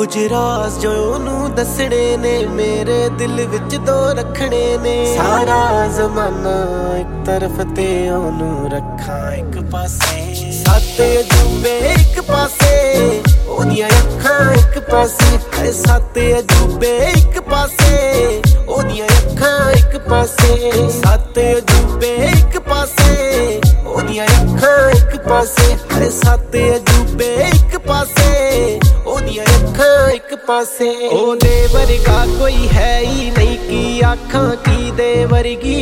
कुछ राज जो ओनू दसणे ने मेरे दिल विच दो रखने ने। सारा जमाना एक तरफ ते ओनू रखा एक पासे। सत्त अजूबे एक पासे ओदियां अखां एक पासे। सत्त अजूबे एक पासे ओदियां अखां एक पासे। सत्त अजूबे एक पासे ओदियां अखां एक पासे। सत्त अजूबे एक पासे ओदियां अखां एक पासे। ओदे वर्गा कोई है ही नहीं की आखां की दे वर्गी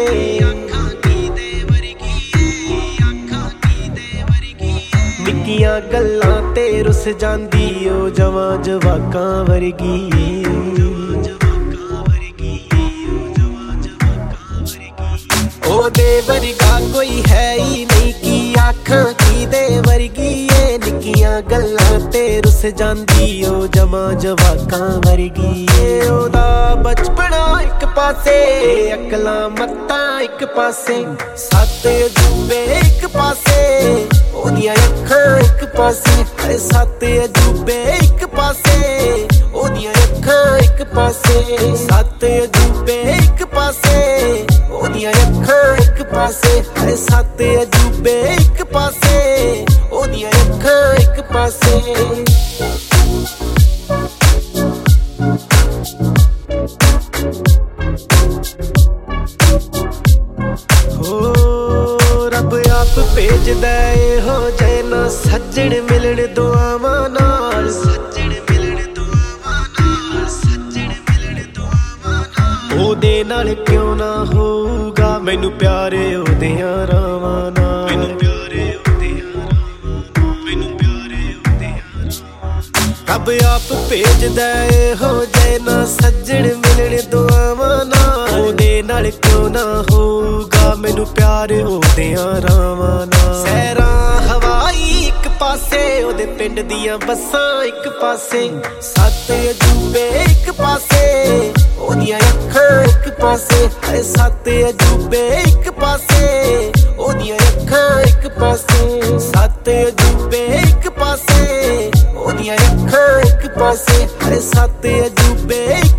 निक्कियां गल्लां ते रुस जांदी ओ जवां जवाकां वर्गी। ओदे वर्गा कोई है ही नहीं की आखां की दे वर्गी निक्कियां गल्लां ते रुस जांदी ओ जवां जवाकां वर्गी। ओदा बचपना एक पासे अकलां मत्तां एक पासे। सत्त अजूबे एक पासे ओदियां अखां एक पासे। सत्त अजूबे एक पासे ओदियां अखां एक पासे। सत्त अजूबे एक पासे ओदियां अखां एक पासे। सत्त अजूबे एक पासे ओदियां अखां एक पासे। रब आप भेजदा हो जाए ना सज्जण मिलन दुआवां नाल। ओदे नाल क्यों ना होगा मैनू प्यारे ओदियां रावां नाल। रब आप भेजदा हो जाए ना सज्जण मिलन दुआवां नाल। ओदे नाल क्यों ना होगा मैनू प्यार ओदियां रावां नाल। सैरां हवाई एक पासे ओदे पिंड दियां बस्सां एक पासे। सत्त अजूबे एक पासे ओदियां अखां एक पासे। सत्त अजूबे एक पासे ओदियां अखां एक पासे। सत्त अजूबे एक पासे ओदियां अखां एक पासे। सत्त अजूबे